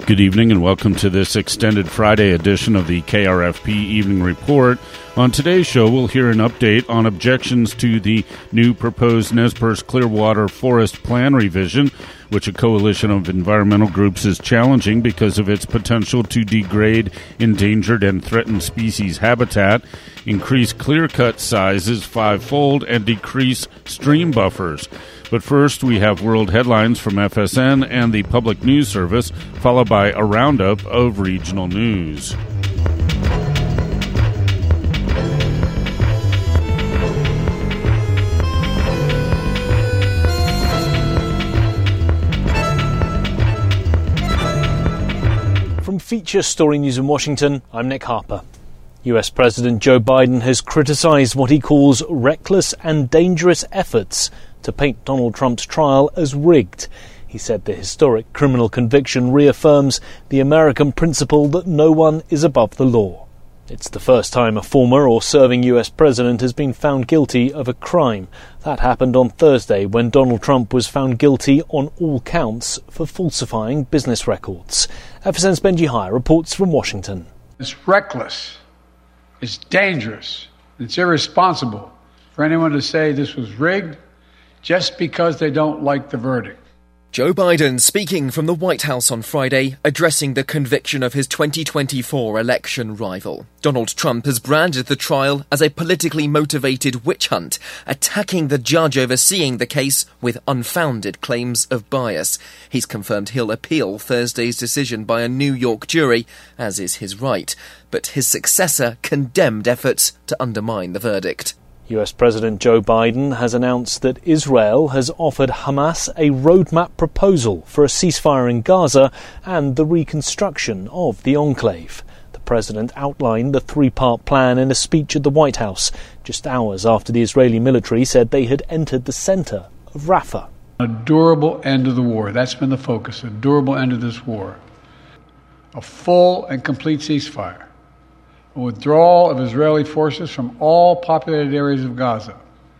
Good evening and welcome to this extended Friday edition of the KRFP Evening Report. On today's show, we'll hear an update on objections to the new proposed Nez Perce Clearwater Forest Plan revision, which a coalition of environmental groups is challenging because of its potential to degrade endangered and threatened species habitat, increase clear-cut sizes fivefold, and decrease stream buffers. But first, we have world headlines from FSN and the Public News Service, followed by a roundup of regional news. From Feature Story News in Washington, I'm Nick Harper. US President Joe Biden has criticized what he calls reckless and dangerous efforts to paint Donald Trump's trial as rigged. He said the historic criminal conviction reaffirms the American principle that no one is above the law. It's the first time a former or serving US president has been found guilty of a crime. That happened on Thursday when Donald Trump was found guilty on all counts for falsifying business records. FSN's Benji Hire reports from Washington. It's reckless, it's dangerous, it's irresponsible for anyone to say this was rigged just because they don't like the verdict. Joe Biden speaking from the White House on Friday, addressing the conviction of his 2024 election rival. Donald Trump has branded the trial as a politically motivated witch hunt, attacking the judge overseeing the case with unfounded claims of bias. He's confirmed he'll appeal Thursday's decision by a New York jury, as is his right. But his successor condemned efforts to undermine the verdict. US President Joe Biden has announced that Israel has offered Hamas a roadmap proposal for a ceasefire in Gaza and the reconstruction of the enclave. The president outlined the three-part plan in a speech at the White House, just hours after the Israeli military said they had entered the center of Rafah. A durable end of the war. That's been the focus, a durable end of this war. A full and complete ceasefire. A withdrawal of Israeli forces from all populated areas of Gaza,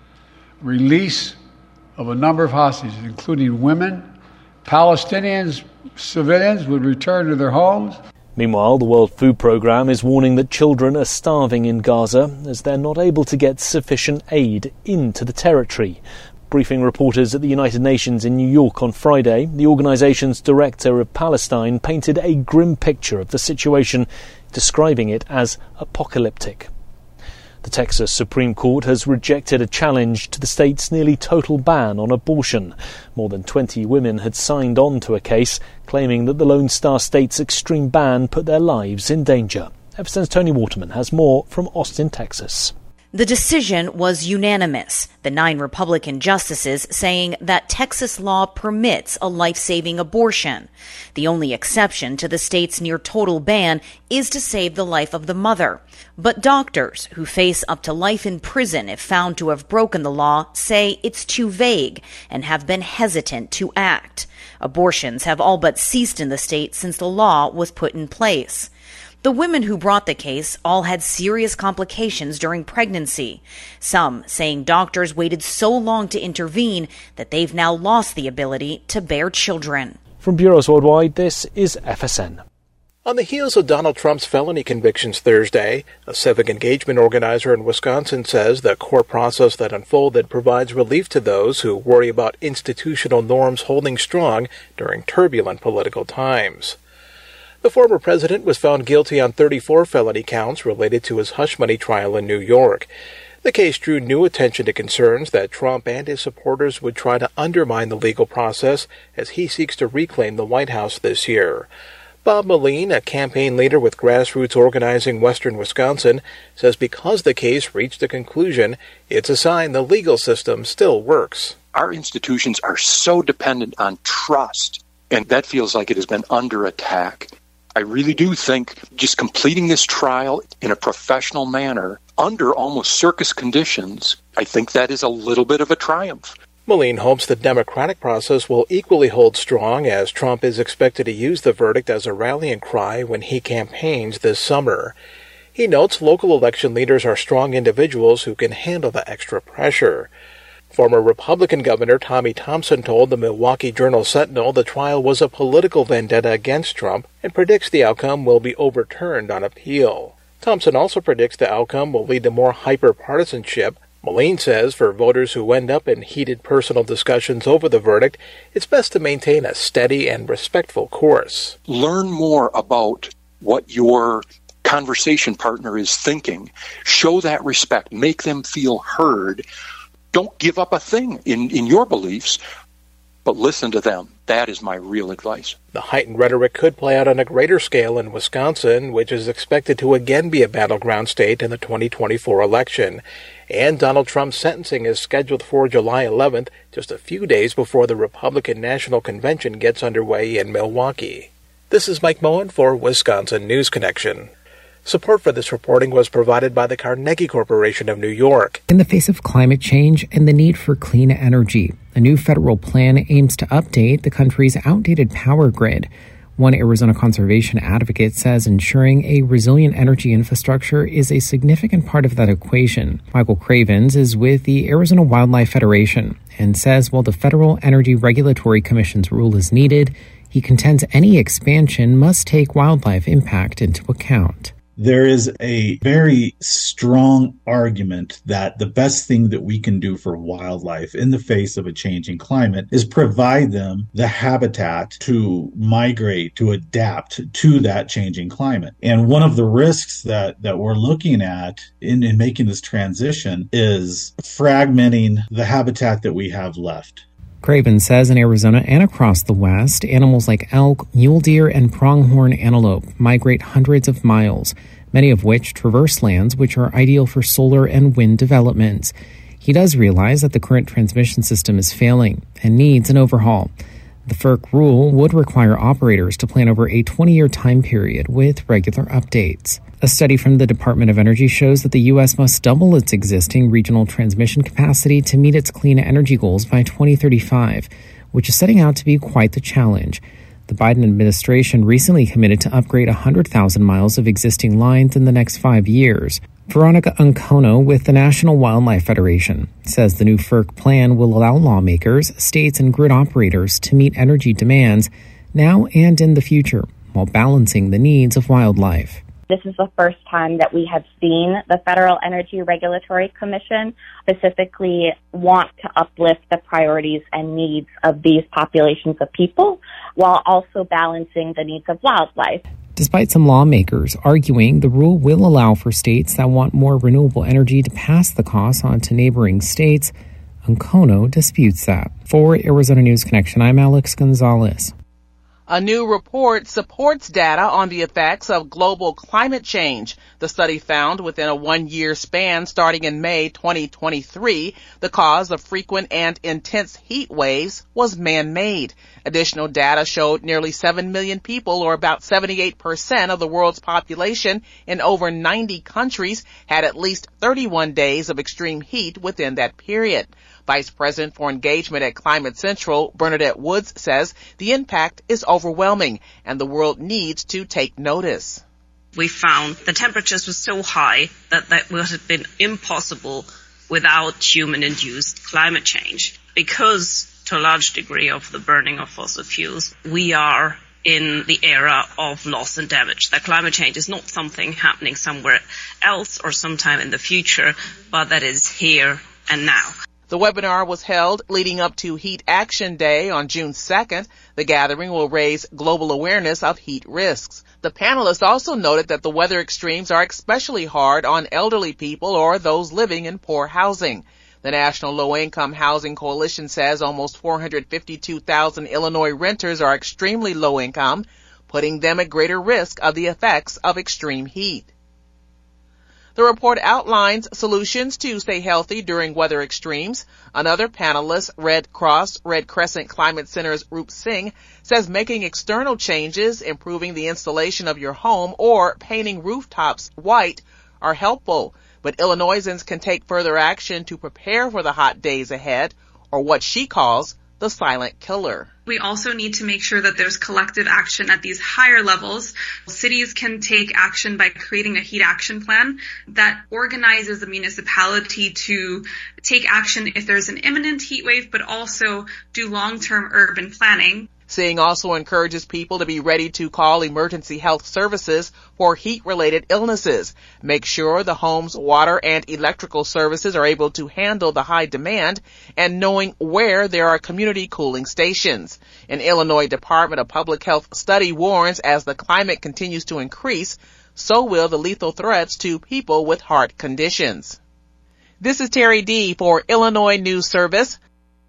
release of a number of hostages, including women, Palestinians, civilians would return to their homes. Meanwhile, the World Food Programme is warning that children are starving in Gaza as they're not able to get sufficient aid into the territory. Briefing reporters at the United Nations in New York on Friday, the organisation's director of Palestine painted a grim picture of the situation, describing it as apocalyptic. The Texas Supreme Court has rejected a challenge to the state's nearly total ban on abortion. More than 20 women had signed on to a case claiming that the Lone Star State's extreme ban put their lives in danger. FSN's Tony Waterman has more from Austin, Texas. The decision was unanimous, the 9 Republican justices saying that Texas law permits a life-saving abortion. The only exception to the state's near-total ban is to save the life of the mother. But doctors, who face up to life in prison if found to have broken the law, say it's too vague and have been hesitant to act. Abortions have all but ceased in the state since the law was put in place. The women who brought the case all had serious complications during pregnancy, some saying doctors waited so long to intervene that they've now lost the ability to bear children. From Bureaus Worldwide, this is FSN. On the heels of Donald Trump's felony convictions Thursday, a civic engagement organizer in Wisconsin says the court process that unfolded provides relief to those who worry about institutional norms holding strong during turbulent political times. The former president was found guilty on 34 felony counts related to his hush money trial in New York. The case drew new attention to concerns that Trump and his supporters would try to undermine the legal process as he seeks to reclaim the White House this year. Bob Moline, a campaign leader with Grassroots Organizing Western Wisconsin, says because the case reached a conclusion, it's a sign the legal system still works. Our institutions are so dependent on trust, and that feels like it has been under attack. I really do think just completing this trial in a professional manner under almost circus conditions, I think that is a little bit of a triumph. Moline hopes the democratic process will equally hold strong as Trump is expected to use the verdict as a rallying cry when he campaigns this summer. He notes local election leaders are strong individuals who can handle the extra pressure. Former Republican Governor Tommy Thompson told the Milwaukee Journal-Sentinel the trial was a political vendetta against Trump and predicts the outcome will be overturned on appeal. Thompson also predicts the outcome will lead to more hyper-partisanship. Moline says for voters who end up in heated personal discussions over the verdict, it's best to maintain a steady and respectful course. Learn more about what your conversation partner is thinking. Show that respect. Make them feel heard. Don't give up a thing in your beliefs, but listen to them. That is my real advice. The heightened rhetoric could play out on a greater scale in Wisconsin, which is expected to again be a battleground state in the 2024 election. And Donald Trump's sentencing is scheduled for July 11th, just a few days before the Republican National Convention gets underway in Milwaukee. This is Mike Moen for Wisconsin News Connection. Support for this reporting was provided by the Carnegie Corporation of New York. In the face of climate change and the need for clean energy, a new federal plan aims to update the country's outdated power grid. One Arizona conservation advocate says ensuring a resilient energy infrastructure is a significant part of that equation. Michael Cravens is with the Arizona Wildlife Federation and says while the Federal Energy Regulatory Commission's rule is needed, he contends any expansion must take wildlife impact into account. There is a very strong argument that the best thing that we can do for wildlife in the face of a changing climate is provide them the habitat to migrate, to adapt to that changing climate. And one of the risks that we're looking at in making this transition is fragmenting the habitat that we have left. Craven says in Arizona and across the West, animals like elk, mule deer, and pronghorn antelope migrate hundreds of miles, many of which traverse lands which are ideal for solar and wind developments. He does realize that the current transmission system is failing and needs an overhaul. The FERC rule would require operators to plan over a 20-year time period with regular updates. A study from the Department of Energy shows that the U.S. must double its existing regional transmission capacity to meet its clean energy goals by 2035, which is setting out to be quite the challenge. The Biden administration recently committed to upgrade 100,000 miles of existing lines in the next 5 years. Veronica Uncono with the National Wildlife Federation says the new FERC plan will allow lawmakers, states, and grid operators to meet energy demands now and in the future while balancing the needs of wildlife. This is the first time that we have seen the Federal Energy Regulatory Commission specifically want to uplift the priorities and needs of these populations of people while also balancing the needs of wildlife. Despite some lawmakers arguing the rule will allow for states that want more renewable energy to pass the costs on to neighboring states, Uncono disputes that. For Arizona News Connection, I'm Alex Gonzalez. A new report supports data on the effects of global climate change. The study found within a 1-year span starting in May 2023, the cause of frequent and intense heat waves was man-made. Additional data showed nearly 7 million people, or about 78% of the world's population in over 90 countries, had at least 31 days of extreme heat within that period. Vice President for Engagement at Climate Central, Bernadette Woods, says the impact is overwhelming and the world needs to take notice. We found the temperatures were so high that would have been impossible without human-induced climate change. Because, to a large degree, of the burning of fossil fuels, we are in the era of loss and damage. That climate change is not something happening somewhere else or sometime in the future, but that is here and now. The webinar was held leading up to Heat Action Day on June 2nd. The gathering will raise global awareness of heat risks. The panelists also noted that the weather extremes are especially hard on elderly people or those living in poor housing. The National Low-Income Housing Coalition says almost 452,000 Illinois renters are extremely low income, putting them at greater risk of the effects of extreme heat. The report outlines solutions to stay healthy during weather extremes. Another panelist, Red Cross Red Crescent Climate Center's Roop Singh, says making external changes, improving the installation of your home, or painting rooftops white are helpful. But Illinoisans can take further action to prepare for the hot days ahead, or what she calls the silent killer. We also need to make sure that there's collective action at these higher levels. Cities can take action by creating a heat action plan that organizes the municipality to take action if there's an imminent heat wave, but also do long-term urban planning. Singh also encourages people to be ready to call emergency health services for heat-related illnesses. Make sure the home's water and electrical services are able to handle the high demand, and knowing where there are community cooling stations. An Illinois Department of Public Health study warns as the climate continues to increase, so will the lethal threats to people with heart conditions. This is Terry D. for Illinois News Service.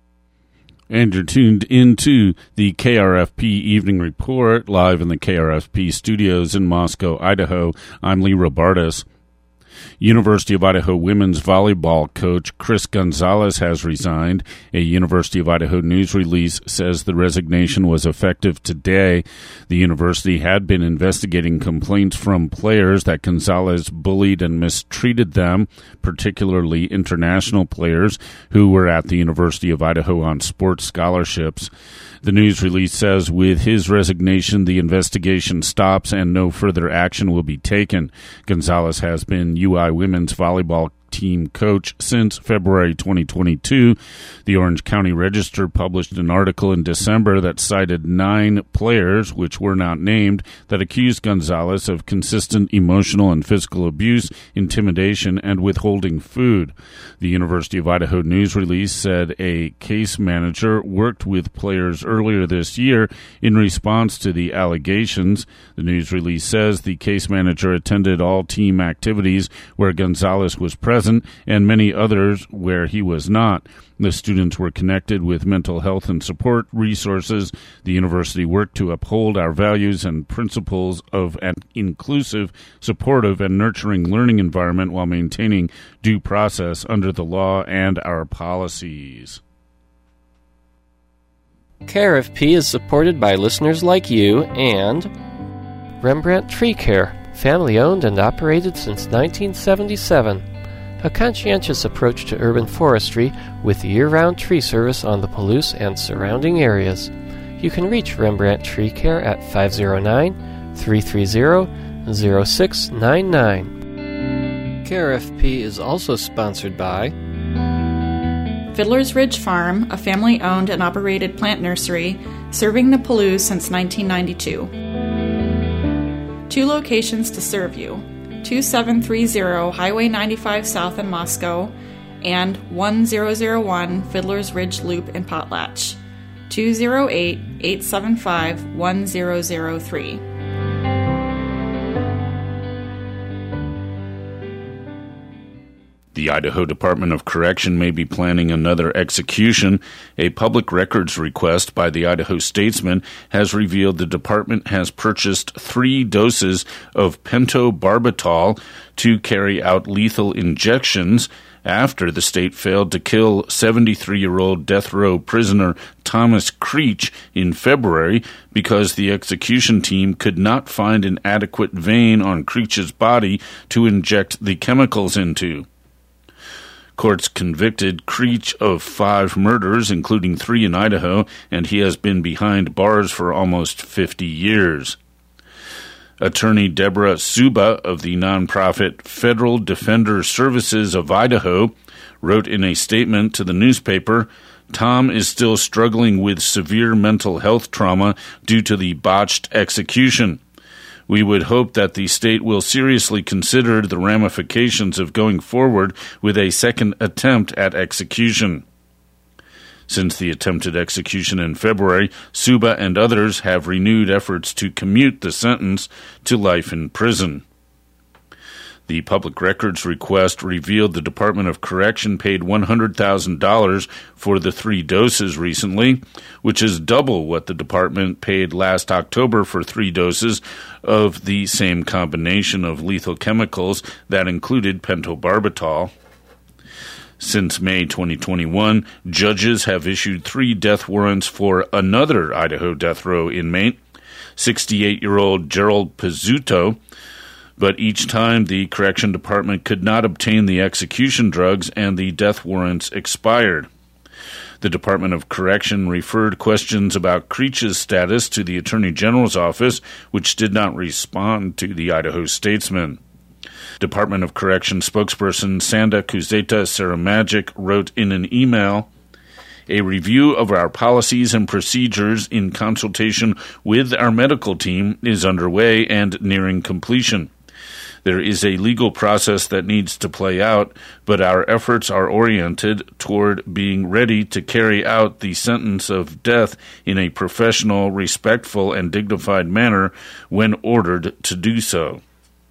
And you're tuned into the KRFP Evening Report, live in the KRFP studios in Moscow, Idaho. I'm Lee Robartis. University of Idaho women's volleyball coach Chris Gonzalez has resigned. A University of Idaho news release says the resignation was effective today. The university had been investigating complaints from players that Gonzalez bullied and mistreated them, particularly international players who were at the University of Idaho on sports scholarships. The news release says with his resignation, the investigation stops and no further action will be taken. Gonzalez has been UI women's volleyball team coach since February 2022. The Orange County Register published an article in December that cited 9 players, which were not named, that accused Gonzalez of consistent emotional and physical abuse, intimidation, and withholding food. The University of Idaho news release said a case manager worked with players earlier this year in response to the allegations. The news release says the case manager attended all team activities where Gonzalez was present and many others where he was not. The students were connected with mental health and support resources. The university worked to uphold our values and principles of an inclusive, supportive, and nurturing learning environment while maintaining due process under the law and our policies. KRFP is supported by listeners like you and Rembrandt Tree Care, family-owned and operated since 1977. A conscientious approach to urban forestry with year-round tree service on the Palouse and surrounding areas. You can reach Rembrandt Tree Care at 509-330-0699. KRFP is also sponsored by Fiddler's Ridge Farm, a family-owned and operated plant nursery serving the Palouse since 1992. 2 locations to serve you. 2730 Highway 95 South in Moscow and 1001 Fiddler's Ridge Loop in Potlatch. 208-875-1003. The Idaho Department of Correction may be planning another execution. A public records request by the Idaho Statesman has revealed the department has purchased 3 doses of pentobarbital to carry out lethal injections after the state failed to kill 73-year-old death row prisoner Thomas Creech in February because the execution team could not find an adequate vein on Creech's body to inject the chemicals into. Courts convicted Creech of 5 murders, including 3 in Idaho, and he has been behind bars for almost 50 years. Attorney Deborah Suba of the nonprofit Federal Defender Services of Idaho wrote in a statement to the newspaper, "Tom is still struggling with severe mental health trauma due to the botched execution. We would hope that the state will seriously consider the ramifications of going forward with a second attempt at execution." Since the attempted execution in February, Suba and others have renewed efforts to commute the sentence to life in prison. The public records request revealed the Department of Correction paid $100,000 for the 3 doses recently, which is double what the department paid last October for 3 doses of the same combination of lethal chemicals that included pentobarbital. Since May 2021, judges have issued 3 death warrants for another Idaho death row inmate, 68-year-old Gerald Pizzuto, but each time the correction department could not obtain the execution drugs and the death warrants expired. The Department of Correction referred questions about Creech's status to the Attorney General's office, which did not respond to the Idaho Statesman. Department of Correction spokesperson Sanda Kuzeta Saramagic wrote in an email, "A review of our policies and procedures in consultation with our medical team is underway and nearing completion. There is a legal process that needs to play out, but our efforts are oriented toward being ready to carry out the sentence of death in a professional, respectful, and dignified manner when ordered to do so."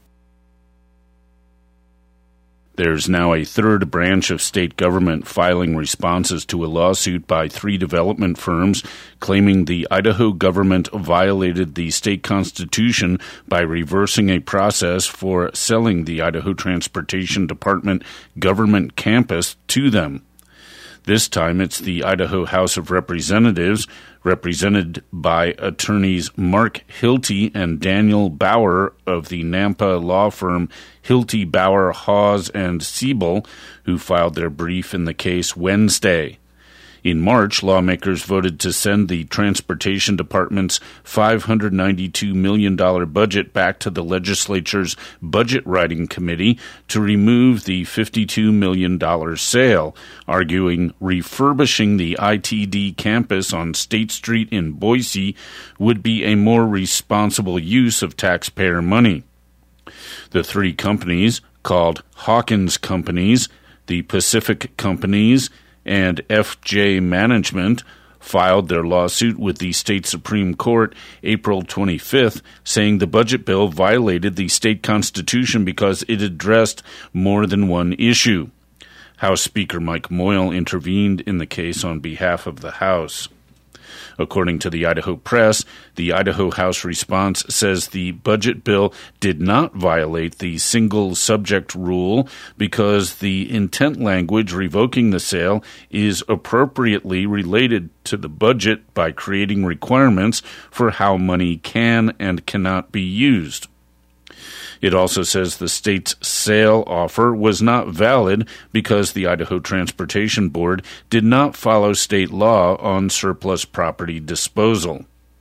There's now a third branch of state government filing responses to a lawsuit by 3 development firms claiming the Idaho government violated the state constitution by reversing a process for selling the Idaho Transportation Department government campus to them. This time it's the Idaho House of Representatives, represented by attorneys Mark Hilty and Daniel Bauer of the Nampa law firm Hilty, Bauer, Hawes, and Siebel, who filed their brief in the case Wednesday. In March, lawmakers voted to send the Transportation Department's $592 million budget back to the legislature's Budget Writing Committee to remove the $52 million sale, arguing refurbishing the ITD campus on State Street in Boise would be a more responsible use of taxpayer money. The 3 companies, called Hawkins Companies, the Pacific Companies, and FJ Management, filed their lawsuit with the state Supreme Court April 25th, saying the budget bill violated the state constitution because it addressed more than one issue. House Speaker Mike Moyle intervened in the case on behalf of the House. According to the Idaho Press, the Idaho House response says the budget bill did not violate the single subject rule because the intent language revoking the sale is appropriately related to the budget by creating requirements for how money can and cannot be used. It also says the state's sale offer was not valid because the Idaho Transportation Board did not follow state law on surplus property disposal.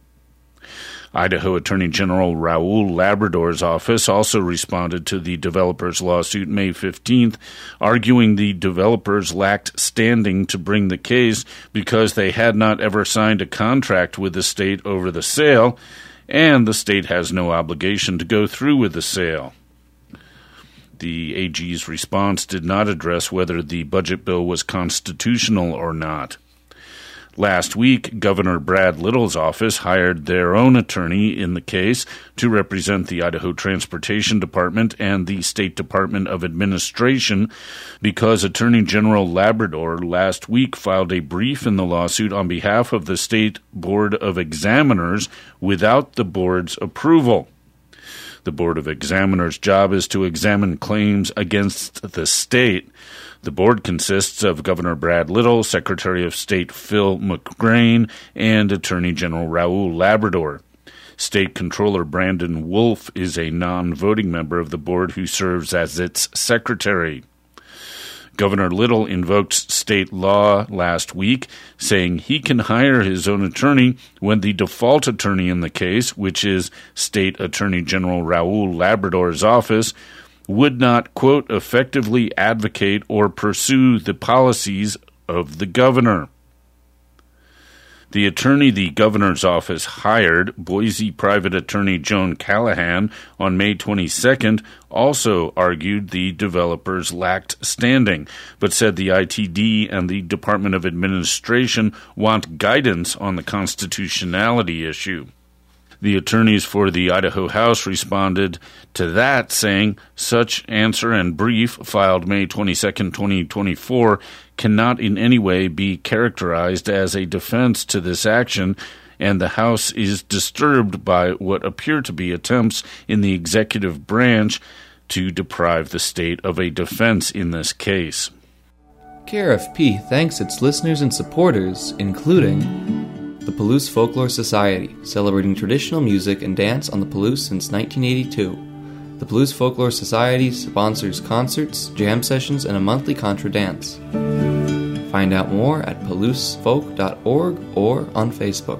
Idaho Attorney General Raul Labrador's office also responded to the developers' lawsuit May 15th, arguing the developers lacked standing to bring the case because they had not ever signed a contract with the state over the sale, and the state has no obligation to go through with the sale. The AG's response did not address whether the budget bill was constitutional or not. Last week, Governor Brad Little's office hired their own attorney in the case to represent the Idaho Transportation Department and the State Department of Administration because Attorney General Labrador last week filed a brief in the lawsuit on behalf of the State Board of Examiners without the board's approval. The Board of Examiners' job is to examine claims against the state. The board consists of Governor Brad Little, Secretary of State Phil McGrain, and Attorney General Raul Labrador. State Controller Brandon Wolf is a non-voting member of the board who serves as its secretary. Governor Little invoked state law last week, saying he can hire his own attorney when the default attorney in the case, which is State Attorney General Raul Labrador's office, would not, quote, effectively advocate or pursue the policies of the governor. The attorney the governor's office hired, Boise private attorney Joan Callahan, on May 22nd, also argued the developers lacked standing, but said the ITD and the Department of Administration want guidance on the constitutionality issue. The attorneys for the Idaho House responded to that, saying, such answer and brief filed May 22, 2024, cannot in any way be characterized as a defense to this action, and the House is disturbed by what appear to be attempts in the executive branch to deprive the state of a defense in this case. KRFP thanks its listeners and supporters, including the Palouse Folklore Society, celebrating traditional music and dance on the Palouse since 1982. The Palouse Folklore Society sponsors concerts, jam sessions, and a monthly contra dance. Find out more at PalousFolk.org or on Facebook.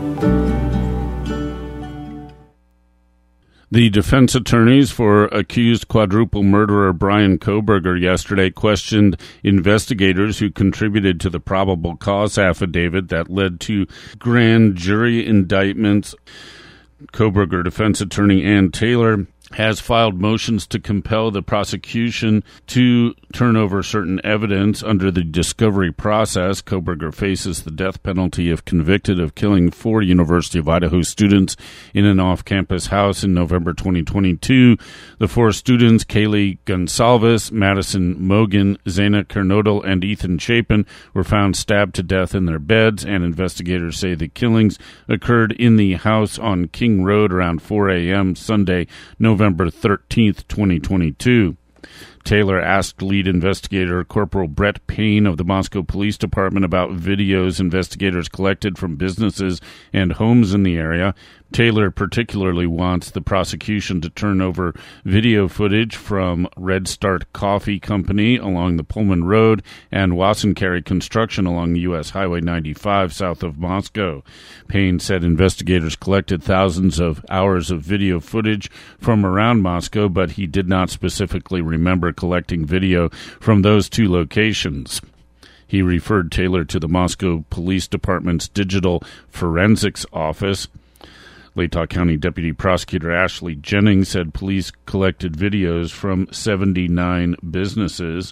The defense attorneys for accused quadruple murderer Bryan Kohberger yesterday questioned investigators who contributed to the probable cause affidavit that led to grand jury indictments. Kohberger defense attorney Ann Taylor has filed motions to compel the prosecution to turn over certain evidence under the discovery process. Kohberger faces the death penalty if convicted of killing 4 University of Idaho students in an off-campus house in November 2022. The 4 students, Kaylee Gonsalves, Madison Mogan, Zaina Kernodle, and Ethan Chapin, were found stabbed to death in their beds, and investigators say the killings occurred in the house on King Road around 4 a.m. Sunday, November 13th, 2022. Taylor asked lead investigator Corporal Brett Payne of the Moscow Police Department about videos investigators collected from businesses and homes in the area. Taylor particularly wants the prosecution to turn over video footage from Red Start Coffee Company along the Pullman Road and Wassencarry Construction along U.S. Highway 95 south of Moscow. Payne said investigators collected thousands of hours of video footage from around Moscow, but he did not specifically remember collecting video from those 2 locations. He referred Taylor to the Moscow Police Department's Digital Forensics Office. Latah County Deputy Prosecutor Ashley Jennings said police collected videos from 79 businesses.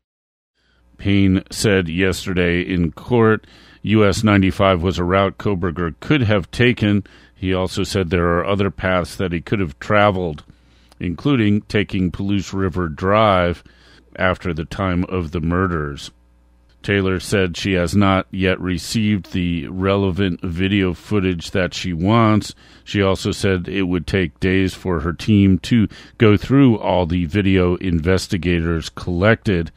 Payne said yesterday in court US 95 was a route Kohberger could have taken. He also said there are other paths that he could have traveled, including taking Palouse River Drive after the time of the murders. Taylor said she has not yet received the relevant video footage that she wants. She also said it would take days for her team to go through all the video investigators collected.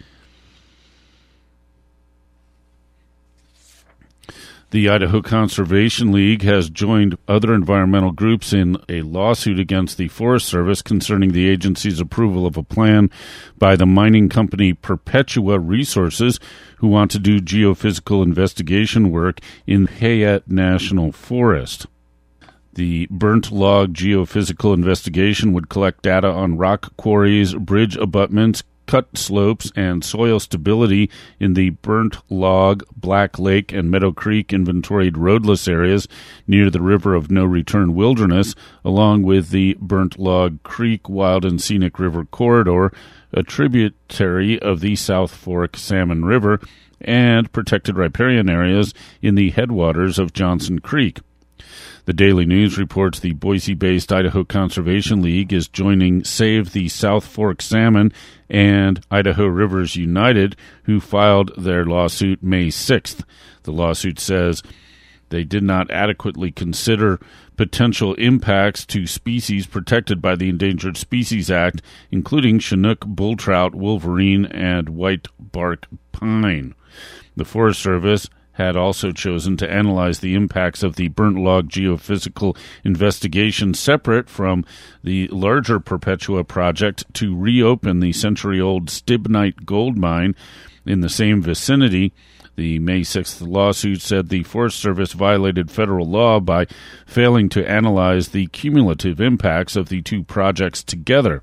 The Idaho Conservation League has joined other environmental groups in a lawsuit against the Forest Service concerning the agency's approval of a plan by the mining company Perpetua Resources, who want to do geophysical investigation work in Hayet National Forest. The burnt log geophysical investigation would collect data on rock quarries, bridge abutments, cut slopes, and soil stability in the Burnt Log, Black Lake, and Meadow Creek inventoried roadless areas near the River of No Return Wilderness, along with the Burnt Log Creek Wild and Scenic River Corridor, a tributary of the South Fork Salmon River, and protected riparian areas in the headwaters of Johnson Creek. The Daily News reports the Boise-based Idaho Conservation League is joining Save the South Fork Salmon and Idaho Rivers United, who filed their lawsuit May 6th. The lawsuit says they did not adequately consider potential impacts to species protected by the Endangered Species Act, including Chinook, bull trout, wolverine, and white bark pine. The Forest Service had also chosen to analyze the impacts of the Burnt Log geophysical investigation separate from the larger Perpetua project to reopen the century-old Stibnite gold mine in the same vicinity. The May 6th lawsuit said the Forest Service violated federal law by failing to analyze the cumulative impacts of the 2 projects together.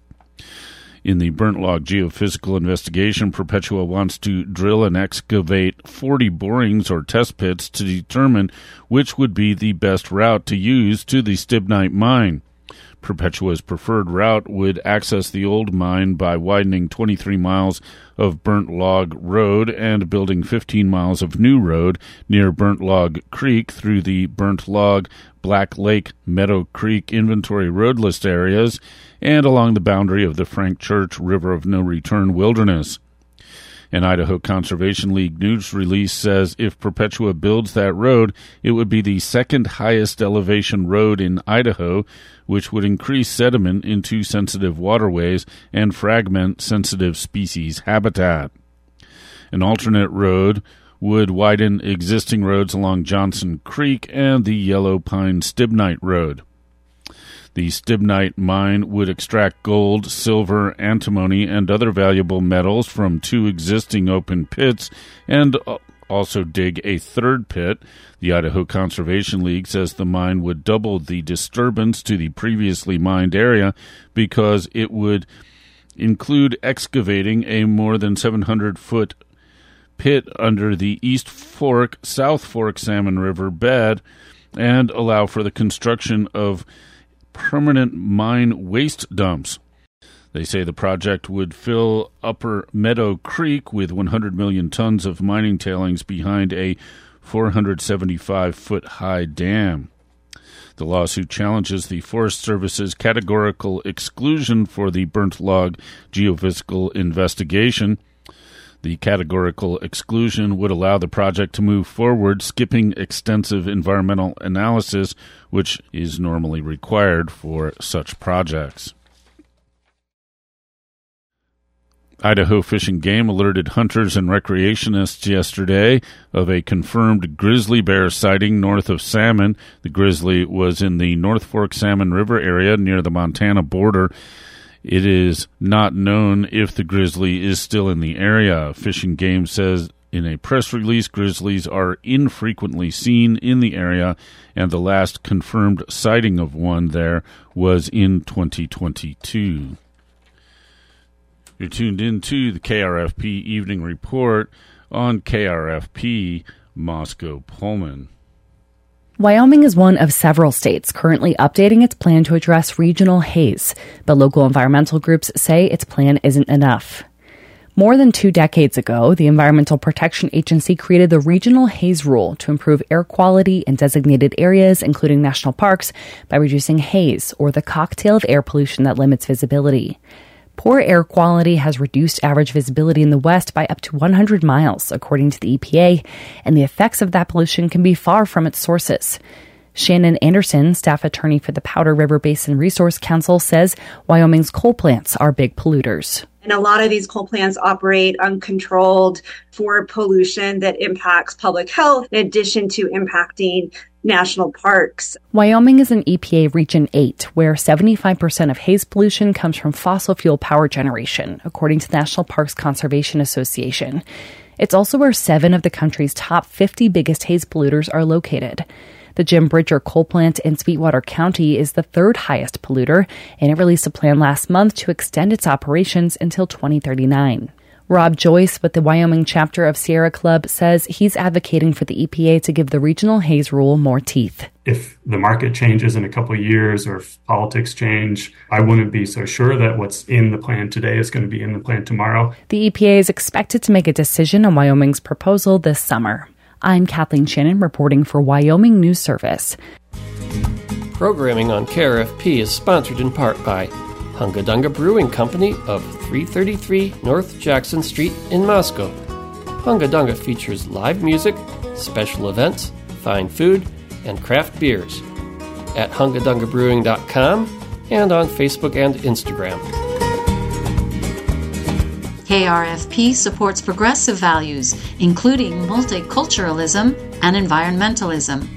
In the Burnt Log geophysical investigation, Perpetua wants to drill and excavate 40 borings or test pits to determine which would be the best route to use to the Stibnite mine. Perpetua's preferred route would access the old mine by widening 23 miles of Burnt Log Road and building 15 miles of new road near Burnt Log Creek through the Burnt Log, Black Lake, Meadow Creek inventory road list areas and along the boundary of the Frank Church River of No Return Wilderness. An Idaho Conservation League news release says if Perpetua builds that road, it would be the second highest elevation road in Idaho, which would increase sediment into sensitive waterways and fragment sensitive species habitat. An alternate road would widen existing roads along Johnson Creek and the Yellow Pine Stibnite Road. The Stibnite mine would extract gold, silver, antimony, and other valuable metals from 2 existing open pits and also dig a third pit. The Idaho Conservation League says the mine would double the disturbance to the previously mined area because it would include excavating a more than 700-foot pit under the East Fork, South Fork Salmon River bed and allow for the construction of permanent mine waste dumps. They say the project would fill Upper Meadow Creek with 100 million tons of mining tailings behind a 475-foot-high dam. The lawsuit challenges the Forest Service's categorical exclusion for the burnt log geophysical investigation. The categorical exclusion would allow the project to move forward, skipping extensive environmental analysis, which is normally required for such projects. Idaho Fish and Game alerted hunters and recreationists yesterday of a confirmed grizzly bear sighting north of Salmon. The grizzly was in the North Fork Salmon River area near the Montana border. It is not known if the grizzly is still in the area. Fish and Game says in a press release, grizzlies are infrequently seen in the area, and the last confirmed sighting of one there was in 2022. You're tuned into the KRFP Evening Report on KRFP Moscow Pullman. Wyoming is one of several states currently updating its plan to address regional haze, but local environmental groups say its plan isn't enough. More than 2 decades ago, the Environmental Protection Agency created the Regional Haze Rule to improve air quality in designated areas, including national parks, by reducing haze, or the cocktail of air pollution that limits visibility. Poor air quality has reduced average visibility in the West by up to 100 miles, according to the EPA, and the effects of that pollution can be far from its sources. Shannon Anderson, staff attorney for the Powder River Basin Resource Council, says Wyoming's coal plants are big polluters. And a lot of these coal plants operate uncontrolled for pollution that impacts public health, in addition to impacting national parks. Wyoming is in EPA Region 8, where 75% of haze pollution comes from fossil fuel power generation, according to the National Parks Conservation Association. It's also where 7 of the country's top 50 biggest haze polluters are located. The Jim Bridger coal plant in Sweetwater County is the 3rd highest polluter, and it released a plan last month to extend its operations until 2039. Rob Joyce with the Wyoming chapter of Sierra Club says he's advocating for the EPA to give the regional haze rule more teeth. If the market changes in a couple of years or if politics change, I wouldn't be so sure that what's in the plan today is going to be in the plan tomorrow. The EPA is expected to make a decision on Wyoming's proposal this summer. I'm Kathleen Shannon reporting for Wyoming News Service. Programming on KRFP is sponsored in part by Hungadunga Brewing Company of 333 North Jackson Street in Moscow. Hungadunga features live music, special events, fine food, and craft beers at hungadungabrewing.com and on Facebook and Instagram. KRFP supports progressive values, including multiculturalism and environmentalism.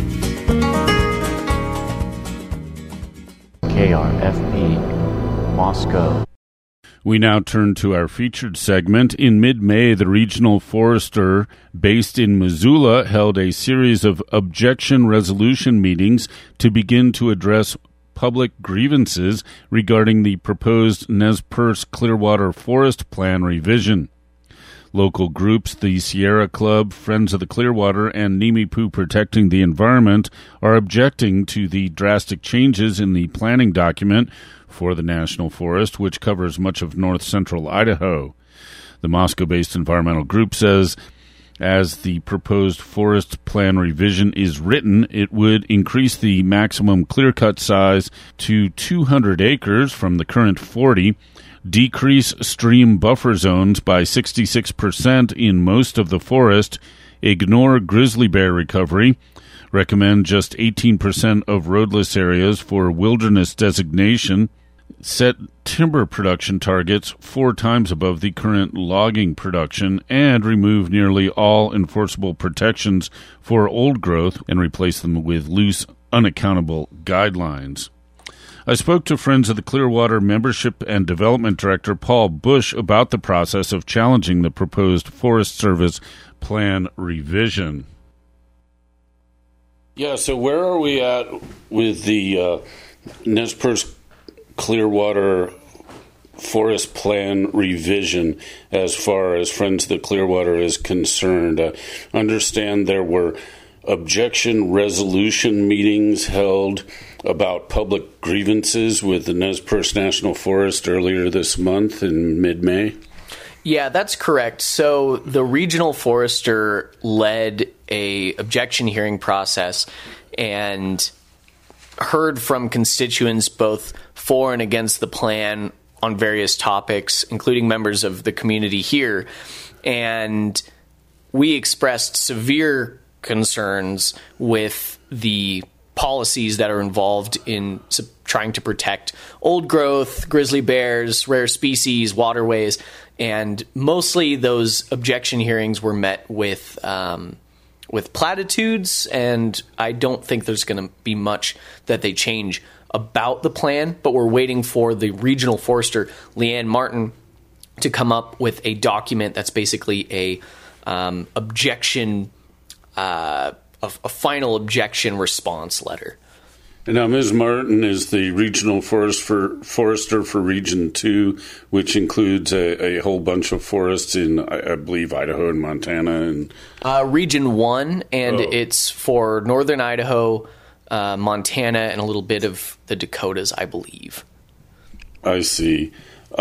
KRFP Moscow. We now turn to our featured segment. In mid-May, the regional forester based in Missoula held a series of objection resolution meetings to begin to address public grievances regarding the proposed Nez Perce Clearwater Forest Plan revision. Local groups, the Sierra Club, Friends of the Clearwater, and Nimipu Protecting the Environment are objecting to the drastic changes in the planning document for the National Forest, which covers much of north-central Idaho. The Moscow-based environmental group says, as the proposed forest plan revision is written, it would increase the maximum clear-cut size to 200 acres from the current 40, decrease stream buffer zones by 66% in most of the forest, ignore grizzly bear recovery, recommend just 18% of roadless areas for wilderness designation, set timber production targets 4 times above the current logging production, and remove nearly all enforceable protections for old growth and replace them with loose, unaccountable guidelines. I spoke to Friends of the Clearwater Membership and Development Director Paul Bush about the process of challenging the proposed Forest Service plan revision. Yeah, so where are we at with the Nez Perce Clearwater Forest Plan revision as far as Friends of the Clearwater is concerned? I understand there were objection resolution meetings held about public grievances with the Nez Perce National Forest earlier this month in mid-May. Yeah, that's correct. So the regional forester led a objection hearing process and heard from constituents both for and against the plan on various topics, including members of the community here. And we expressed severe concerns with the policies that are involved in trying to protect old growth, grizzly bears, rare species, waterways, and mostly those objection hearings were met with platitudes, and I don't think there's going to be much that they change about the plan, but we're waiting for the regional forester, Leanne Martin, to come up with a document that's basically a final objection response letter. And now Ms. Martin is the regional forester for Region 2, which includes a whole bunch of forests in, I believe, Idaho and Montana. And Region 1, and it's for northern Idaho, Montana, and a little bit of the Dakotas, I believe. I see.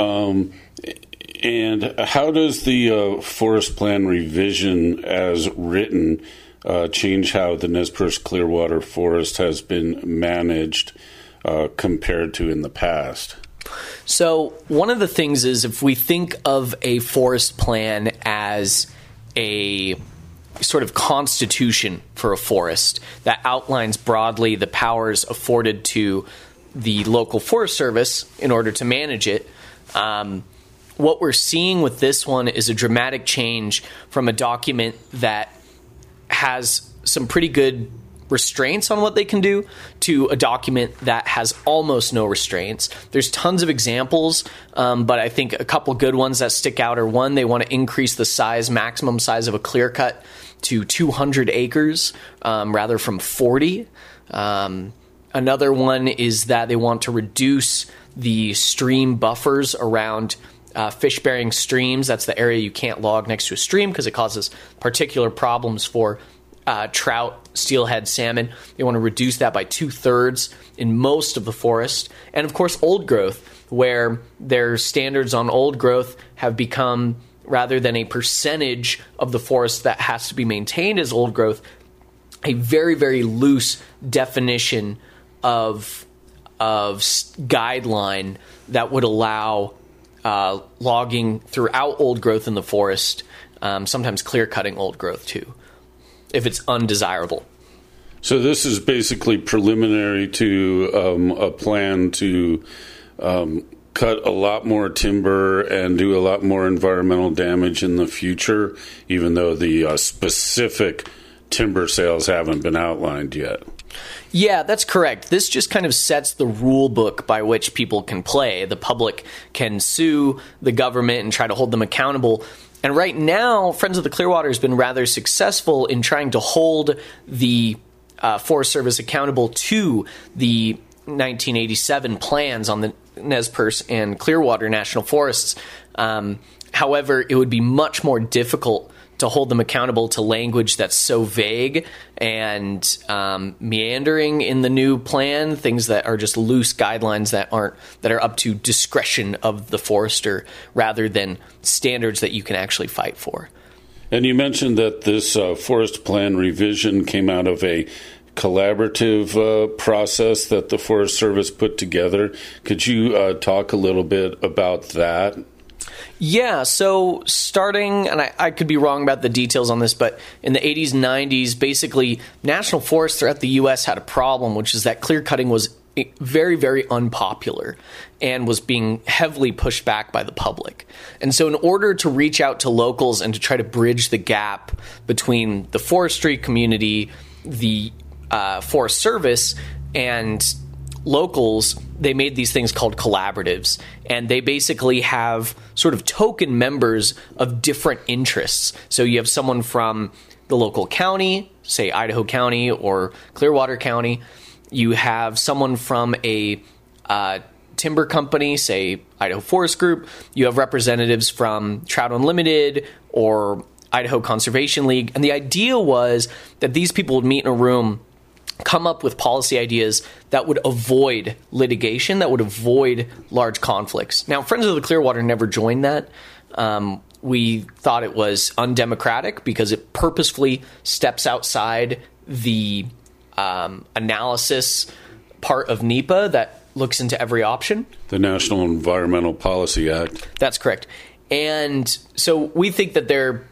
And how does the forest plan revision as written change how the Nez Perce Clearwater Forest has been managed compared to in the past? So one of the things is, if we think of a forest plan as a sort of constitution for a forest that outlines broadly the powers afforded to the local Forest Service in order to manage it, what we're seeing with this one is a dramatic change from a document that has some pretty good restraints on what they can do to a document that has almost no restraints. There's tons of examples, but I think a couple good ones that stick out are, one, they want to increase the maximum size of a clear cut to 200 acres rather from 40. Another one is that they want to reduce the stream buffers around fish-bearing streams. That's the area you can't log next to a stream because it causes particular problems for trout, steelhead, salmon. They want to reduce that by 2/3 in most of the forest. And of course, old growth, where their standards on old growth have become, rather than a percentage of the forest that has to be maintained as old growth, a very, very loose definition of guideline that would allow logging throughout old growth in the forest, sometimes clear-cutting old growth too, if it's undesirable. So this is basically preliminary to a plan to cut a lot more timber and do a lot more environmental damage in the future, even though the specific timber sales haven't been outlined yet. Yeah, that's correct. This just kind of sets the rule book by which people can play. The public can sue the government and try to hold them accountable. And right now, Friends of the Clearwater has been rather successful in trying to hold the Forest Service accountable to the 1987 plans on the Nez Perce and Clearwater National Forests. However, it would be much more difficult to hold them accountable to language that's so vague and meandering in the new plan, things that are just loose guidelines that are up to discretion of the forester rather than standards that you can actually fight for. And you mentioned that this forest plan revision came out of a collaborative process that the Forest Service put together. Could you talk a little bit about that? Yeah, so starting, and I could be wrong about the details on this, but in the 80s and 90s, basically, national forests throughout the U.S. had a problem, which is that clear cutting was very, very unpopular and was being heavily pushed back by the public. And so in order to reach out to locals and to try to bridge the gap between the forestry community, the Forest Service, and locals, they made these things called collaboratives, and they basically have sort of token members of different interests. So you have someone from the local county, say Idaho County or Clearwater County. You have someone from a timber company, say Idaho Forest Group. You have representatives from Trout Unlimited or Idaho Conservation League. And the idea was that these people would meet in a room, come up with policy ideas that would avoid litigation, that would avoid large conflicts. Now, Friends of the Clearwater never joined that. We thought it was undemocratic because it purposefully steps outside the analysis part of NEPA that looks into every option. The National Environmental Policy Act. That's correct. And so we think that they're,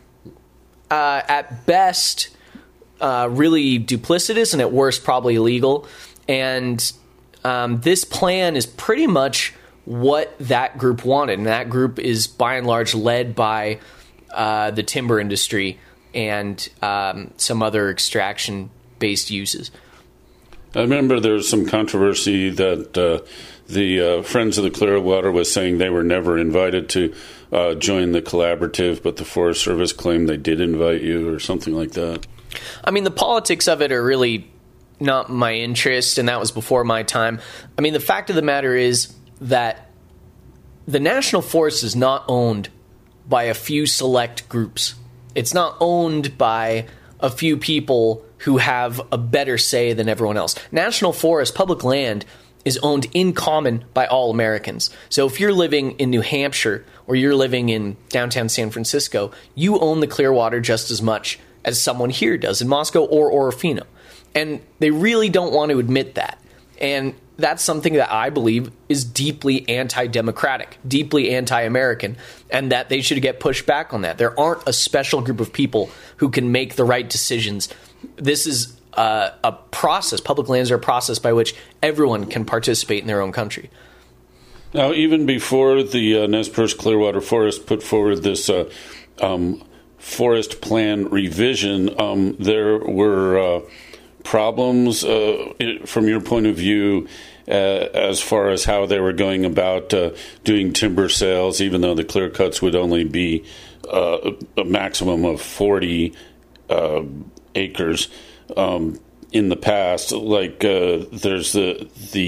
at best, really duplicitous, and at worst, probably illegal. And this plan is pretty much what that group wanted. And that group is, by and large, led by the timber industry and some other extraction-based uses. I remember there was some controversy that the Friends of the Clearwater was saying they were never invited to join the collaborative, but the Forest Service claimed they did invite you or something like that. I mean, the politics of it are really not my interest, and that was before my time. I mean, the fact of the matter is that the National Forest is not owned by a few select groups. It's not owned by a few people who have a better say than everyone else. National Forest, public land, is owned in common by all Americans. So if you're living in New Hampshire or you're living in downtown San Francisco, you own the Clearwater just as much as someone here does in Moscow or Orofino. And they really don't want to admit that. And that's something that I believe is deeply anti-democratic, deeply anti-American, and that they should get pushed back on that. There aren't a special group of people who can make the right decisions. This is a process. Public lands are a process by which everyone can participate in their own country. Now, even before the Nez Perce Clearwater Forest put forward this forest plan revision, there were problems from your point of view as far as how they were going about doing timber sales, even though the clear cuts would only be a maximum of 40 acres in the past. Like there's the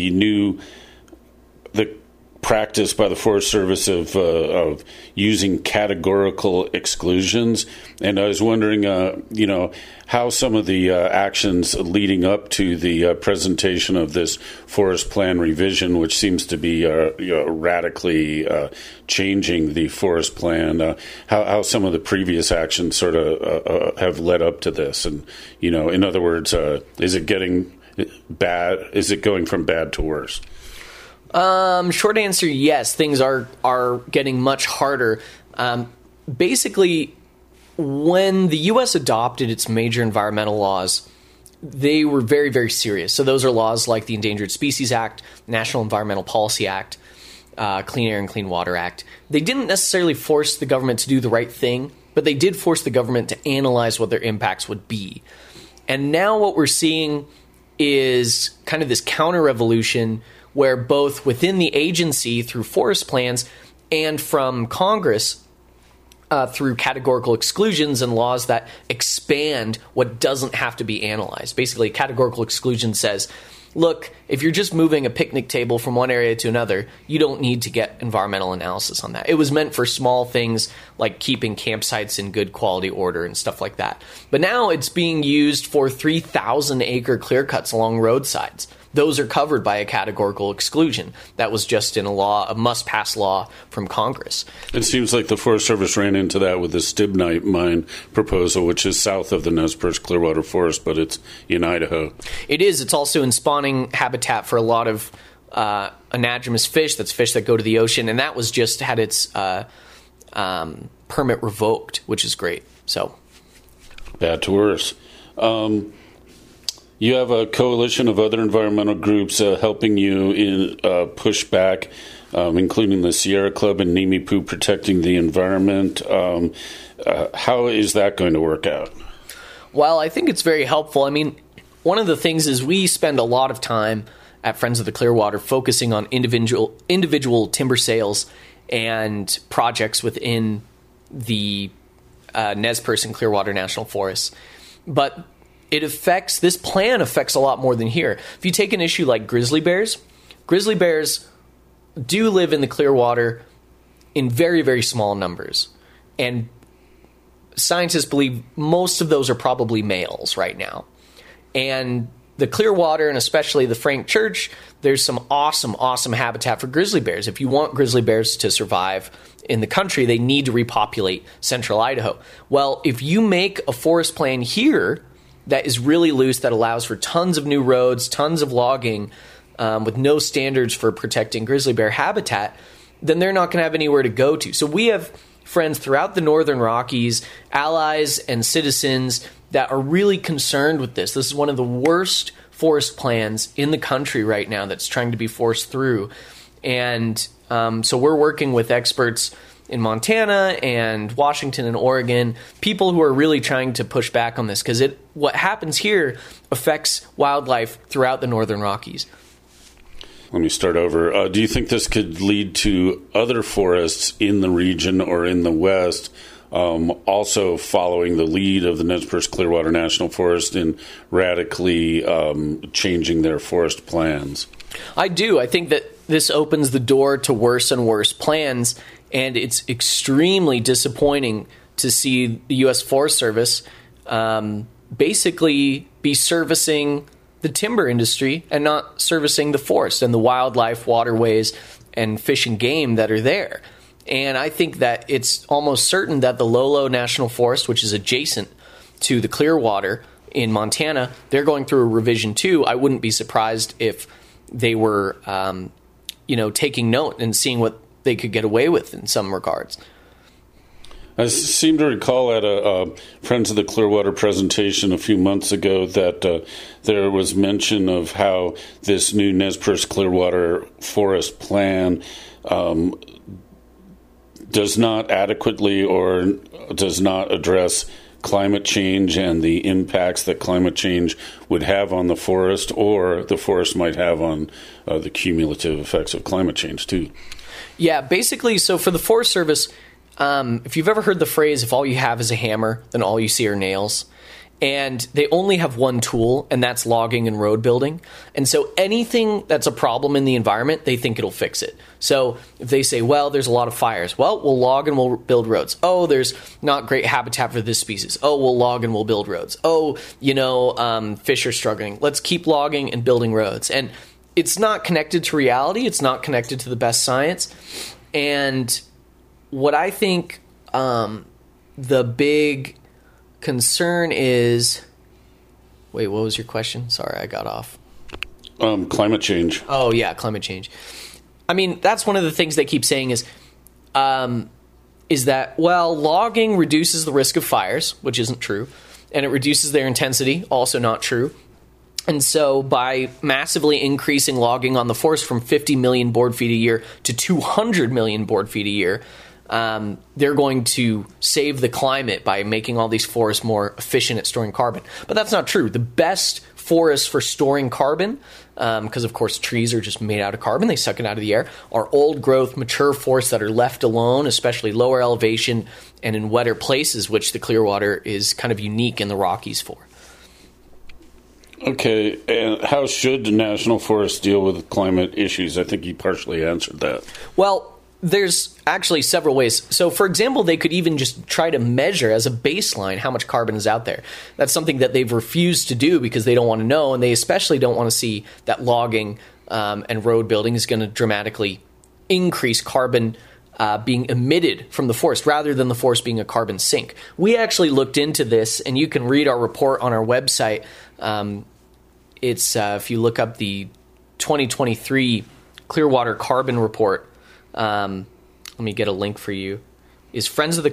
practice by the Forest Service of using categorical exclusions, and I was wondering, how some of the actions leading up to the presentation of this forest plan revision, which seems to be radically changing the forest plan, how some of the previous actions sort of have led up to this, and in other words, is it getting bad? Is it going from bad to worse? Short answer, yes. Things are getting much harder. Basically, when the U.S. adopted its major environmental laws, they were very, very serious. So those are laws like the Endangered Species Act, National Environmental Policy Act, Clean Air and Clean Water Act. They didn't necessarily force the government to do the right thing, but they did force the government to analyze what their impacts would be. And now what we're seeing is kind of this counter-revolution where both within the agency through forest plans and from Congress through categorical exclusions and laws that expand what doesn't have to be analyzed. Basically, a categorical exclusion says, look, if you're just moving a picnic table from one area to another, you don't need to get environmental analysis on that. It was meant for small things like keeping campsites in good quality order and stuff like that. But now it's being used for 3,000-acre clear cuts along roadsides. Those are covered by a categorical exclusion. That was just in a must-pass law from Congress. It seems like the Forest Service ran into that with the Stibnite mine proposal, which is south of the Nez Perce Clearwater Forest, but it's in Idaho. It is. It's also in spawning habitat for a lot of anadromous fish. That's fish that go to the ocean, and that was just had its permit revoked, which is great. So, bad to worse. You have a coalition of other environmental groups helping you in push back, including the Sierra Club and Nimipu Protecting the Environment. How is that going to work out? Well, I think it's very helpful. I mean, one of the things is we spend a lot of time at Friends of the Clearwater, focusing on individual timber sales and projects within the Nez Perce and Clearwater National Forests. But this plan affects a lot more than here. If you take an issue like grizzly bears do live in the Clearwater in very, very small numbers. And scientists believe most of those are probably males right now. And the Clearwater, and especially the Frank Church, there's some awesome, awesome habitat for grizzly bears. If you want grizzly bears to survive in the country, they need to repopulate central Idaho. Well, if you make a forest plan here that is really loose, that allows for tons of new roads, tons of logging, with no standards for protecting grizzly bear habitat, then they're not going to have anywhere to go to. So we have friends throughout the Northern Rockies, allies and citizens that are really concerned with this. This is one of the worst forest plans in the country right now that's trying to be forced through. And so we're working with experts in Montana and Washington and Oregon, people who are really trying to push back on this, because what happens here affects wildlife throughout the Northern Rockies. Let me start over. Do you think this could lead to other forests in the region or in the West also following the lead of the Nez Perce Clearwater National Forest in radically changing their forest plans? I do. I think that this opens the door to worse and worse plans, and it's extremely disappointing to see the U.S. Forest Service basically be servicing the timber industry and not servicing the forest and the wildlife, waterways, and fish and game that are there. And I think that it's almost certain that the Lolo National Forest, which is adjacent to the Clearwater in Montana, they're going through a revision too. I wouldn't be surprised if they were, taking note and seeing what they could get away with in some regards. I seem to recall at a Friends of the Clearwater presentation a few months ago that there was mention of how this new Nez Perce Clearwater forest plan does not adequately or does not address climate change and the impacts that climate change would have on the forest, or the forest might have on the cumulative effects of climate change too. Yeah, basically, so for the Forest Service, if you've ever heard the phrase, if all you have is a hammer, then all you see are nails. And they only have one tool, and that's logging and road building. And so anything that's a problem in the environment, they think it'll fix it. So if they say, well, there's a lot of fires, well, we'll log and we'll build roads. Oh, there's not great habitat for this species. Oh, we'll log and we'll build roads. Oh, fish are struggling. Let's keep logging and building roads. And it's not connected to reality. It's not connected to the best science. And what I think the big concern is... Wait, what was your question? Sorry, I got off. Climate change. Oh, yeah, climate change. I mean, that's one of the things they keep saying is that, well, logging reduces the risk of fires, which isn't true, and it reduces their intensity, also not true. And so by massively increasing logging on the forest from 50 million board feet a year to 200 million board feet a year, they're going to save the climate by making all these forests more efficient at storing carbon. But that's not true. The best forests for storing carbon, because of course trees are just made out of carbon, they suck it out of the air, are old growth, mature forests that are left alone, especially lower elevation and in wetter places, which the Clearwater is kind of unique in the Rockies for. Okay, and how should the national forests deal with climate issues? I think you partially answered that. Well, there's actually several ways. So, for example, they could even just try to measure as a baseline how much carbon is out there. That's something that they've refused to do because they don't want to know, and they especially don't want to see that logging and road building is going to dramatically increase carbon being emitted from the forest rather than the forest being a carbon sink. We actually looked into this, and you can read our report on our website. It's if you look up the 2023 Clearwater Carbon Report, let me get a link for you, is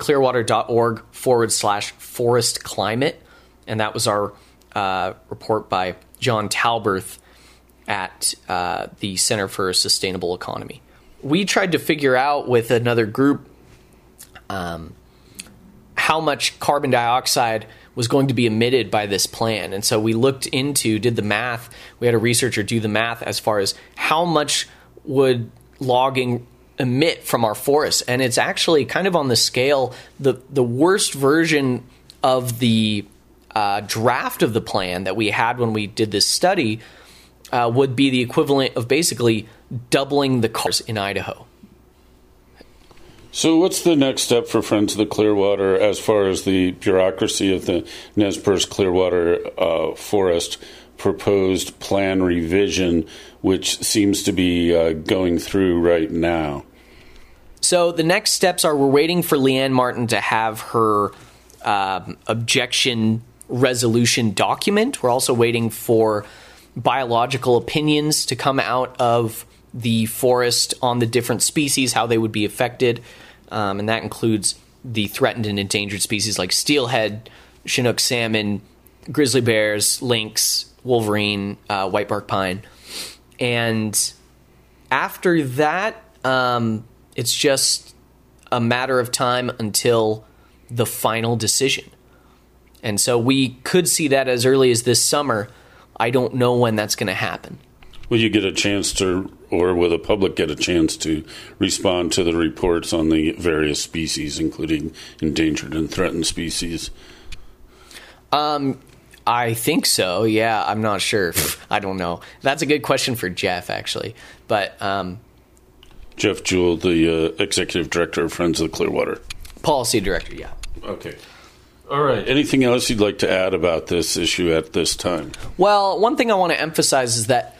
friendsoftheclearwater.org/forest climate. And that was our report by John Talberth at the Center for a Sustainable Economy. We tried to figure out with another group how much carbon dioxide was going to be emitted by this plan. And so we did the math. We had a researcher do the math as far as how much would logging emit from our forests. And it's actually kind of on the scale, the worst version of the draft of the plan that we had when we did this study would be the equivalent of basically doubling the cars in Idaho. So what's the next step for Friends of the Clearwater as far as the bureaucracy of the Nez Perce Clearwater Forest proposed plan revision, which seems to be going through right now? So the next steps are we're waiting for Leanne Martin to have her objection resolution document. We're also waiting for biological opinions to come out of the forest on the different species, how they would be affected. And that includes the threatened and endangered species like steelhead, Chinook salmon, grizzly bears, lynx, wolverine, whitebark pine. And after that, it's just a matter of time until the final decision. And so we could see that as early as this summer. I don't know when that's going to happen. Will you get a chance to, or will the public get a chance to respond to the reports on the various species, including endangered and threatened species? I think so, yeah. I'm not sure. I don't know. That's a good question for Jeff, actually. But Jeff Jewell, the Executive Director of Friends of the Clearwater. Policy Director, yeah. Okay. All right. Anything else you'd like to add about this issue at this time? Well, one thing I want to emphasize is that,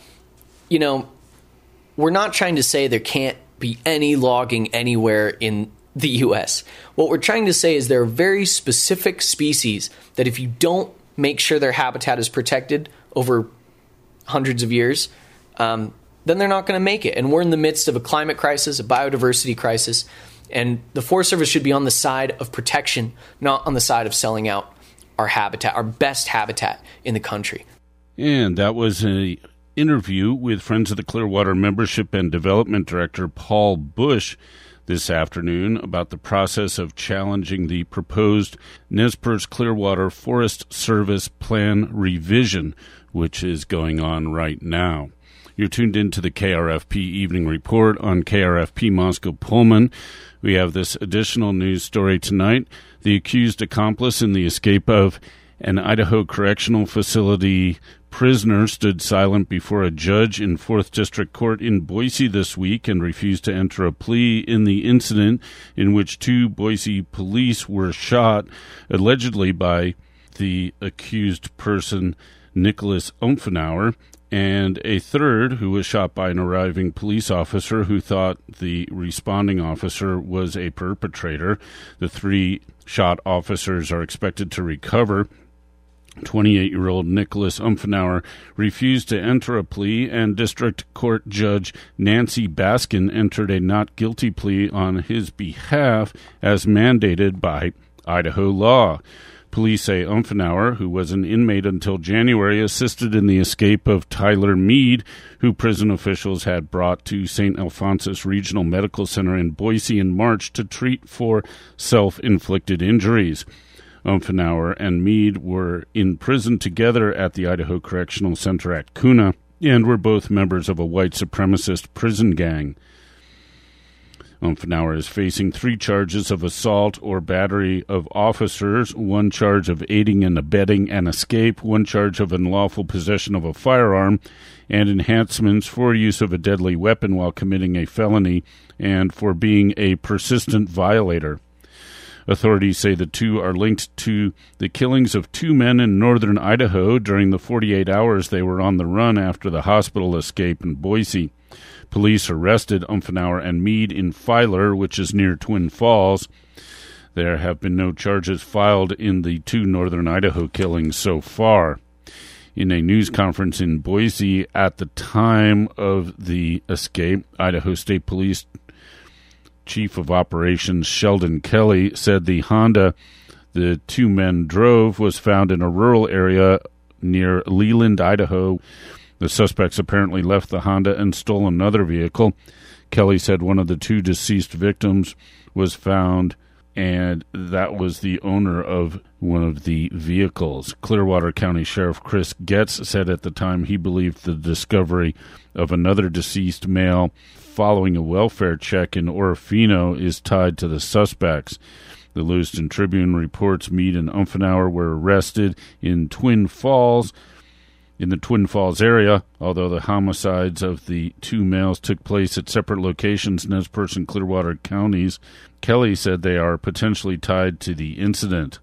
we're not trying to say there can't be any logging anywhere in the U.S. What we're trying to say is there are very specific species that if you don't make sure their habitat is protected over hundreds of years, then they're not going to make it. And we're in the midst of a climate crisis, a biodiversity crisis, and the Forest Service should be on the side of protection, not on the side of selling out our habitat, our best habitat in the country. And that was an interview with Friends of the Clearwater Membership and Development Director Paul Bush this afternoon about the process of challenging the proposed Nez Perce Clearwater Forest Service Plan revision, which is going on right now. You're tuned into the KRFP Evening Report on KRFP Moscow Pullman. We have this additional news story tonight. The accused accomplice in the escape of an Idaho Correctional Facility prisoner stood silent before a judge in 4th District Court in Boise this week and refused to enter a plea in the incident in which 2 Boise police were shot, allegedly by the accused person, Nicholas Umfenauer, and a third who was shot by an arriving police officer who thought the responding officer was a perpetrator. The 3 shot officers are expected to recover. 28-year-old Nicholas Umfenauer refused to enter a plea, and District Court Judge Nancy Baskin entered a not guilty plea on his behalf as mandated by Idaho law. Police say Umfenauer, who was an inmate until January, assisted in the escape of Tyler Mead, who prison officials had brought to St. Alphonsus Regional Medical Center in Boise in March to treat for self-inflicted injuries. Umfenauer and Mead were in prison together at the Idaho Correctional Center at Kuna and were both members of a white supremacist prison gang. Umfenauer is facing 3 charges of assault or battery of officers, 1 charge of aiding and abetting an escape, 1 charge of unlawful possession of a firearm, and enhancements for use of a deadly weapon while committing a felony and for being a persistent violator. Authorities say the 2 are linked to the killings of 2 men in northern Idaho during the 48 hours they were on the run after the hospital escape in Boise. Police arrested Umfenauer and Mead in Filer, which is near Twin Falls. There have been no charges filed in the 2 northern Idaho killings so far. In a news conference in Boise at the time of the escape, Idaho State Police Chief of Operations Sheldon Kelly said the Honda the 2 men drove was found in a rural area near Leland, Idaho. The suspects apparently left the Honda and stole another vehicle. Kelly said one of the 2 deceased victims was found and that was the owner of one of the vehicles. Clearwater County Sheriff Chris Getz said at the time he believed the discovery of another deceased male following a welfare check in Orofino is tied to the suspects. The Lewiston Tribune reports Meade and Umfenauer were arrested in the Twin Falls area, although the homicides of the two males took place at separate locations in Nez Perce and Clearwater counties. Kelly said they are potentially tied to the incident.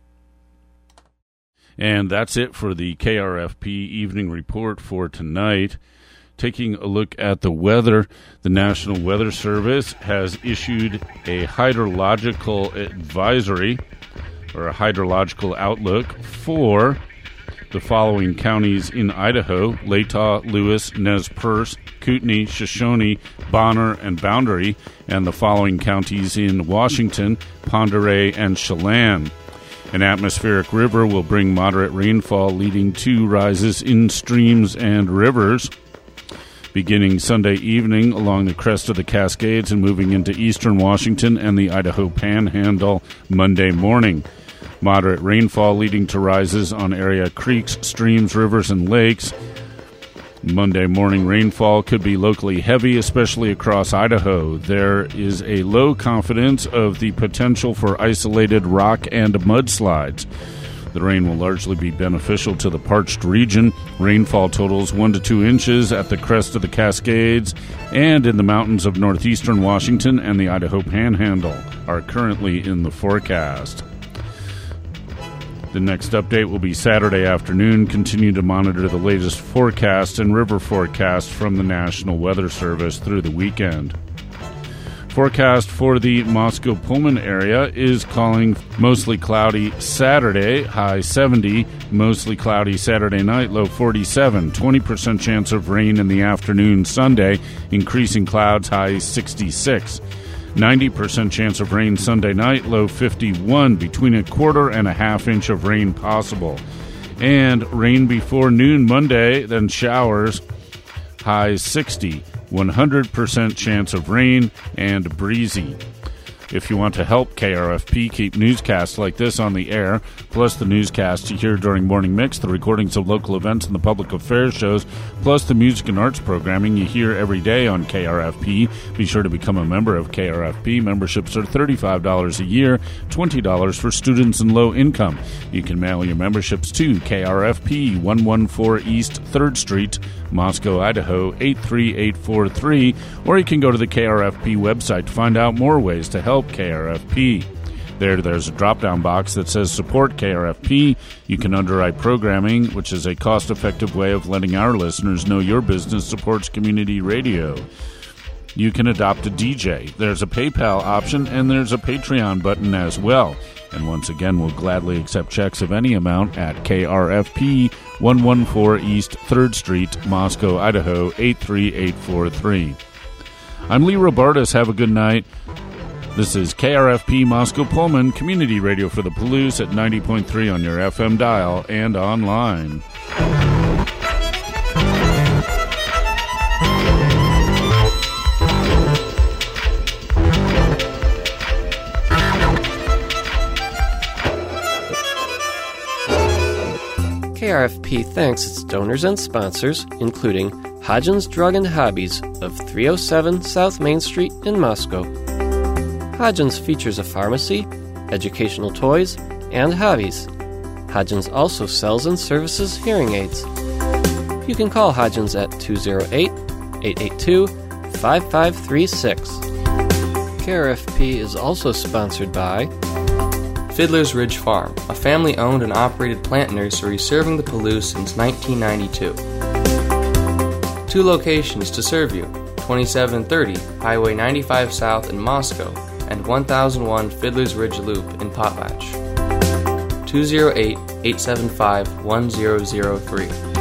And that's it for the KRFP Evening Report for tonight. Taking a look at the weather, the National Weather Service has issued a hydrological advisory, or a hydrological outlook, for the following counties in Idaho: Latah, Lewis, Nez Perce, Kootenai, Shoshone, Bonner, and Boundary, and the following counties in Washington: Pend Oreille and Chelan. An atmospheric river will bring moderate rainfall, leading to rises in streams and rivers. Beginning Sunday evening along the crest of the Cascades and moving into eastern Washington and the Idaho Panhandle Monday morning. Moderate rainfall leading to rises on area creeks, streams, rivers, and lakes. Monday morning rainfall could be locally heavy, especially across Idaho. There is a low confidence of the potential for isolated rock and mudslides. The rain will largely be beneficial to the parched region. Rainfall totals 1 to 2 inches at the crest of the Cascades and in the mountains of northeastern Washington and the Idaho Panhandle are currently in the forecast. The next update will be Saturday afternoon. Continue to monitor the latest forecast and river forecast from the National Weather Service through the weekend. Forecast for the Moscow-Pullman area is calling mostly cloudy Saturday, high 70, mostly cloudy Saturday night, low 47, 20% chance of rain in the afternoon Sunday, increasing clouds, high 66. 90% chance of rain Sunday night, low 51, between a quarter and a half inch of rain possible. And rain before noon Monday, then showers, high 60. 100% chance of rain and breezy. If you want to help KRFP keep newscasts like this on the air, plus the newscasts you hear during Morning Mix, the recordings of local events and the public affairs shows, plus the music and arts programming you hear every day on KRFP, be sure to become a member of KRFP. Memberships are $35 a year, $20 for students and low income. You can mail your memberships to KRFP, 114 East 3rd Street, Moscow, Idaho, 83843, or you can go to the KRFP website to find out more ways to help KRFP. There's a drop-down box that says Support KRFP. You can underwrite programming, which is a cost-effective way of letting our listeners know your business supports community radio. You can adopt a DJ. There's a PayPal option, and there's a Patreon button as well. And once again, we'll gladly accept checks of any amount at KRFP, 114 East 3rd Street, Moscow, Idaho, 83843. I'm Lee Robartis. Have a good night. This is KRFP Moscow-Pullman, community radio for the Palouse at 90.3 on your FM dial and online. KRFP thanks its donors and sponsors, including Hodgins Drug and Hobbies of 307 South Main Street in Moscow. Hodgins features a pharmacy, educational toys, and hobbies. Hodgins also sells and services hearing aids. You can call Hodgins at 208-882-5536. KRFP is also sponsored by Fiddler's Ridge Farm, a family-owned and operated plant nursery serving the Palouse since 1992. 2 locations to serve you: 2730 Highway 95 South in Moscow and 1001 Fiddler's Ridge Loop in Potlatch. 208-875-1003.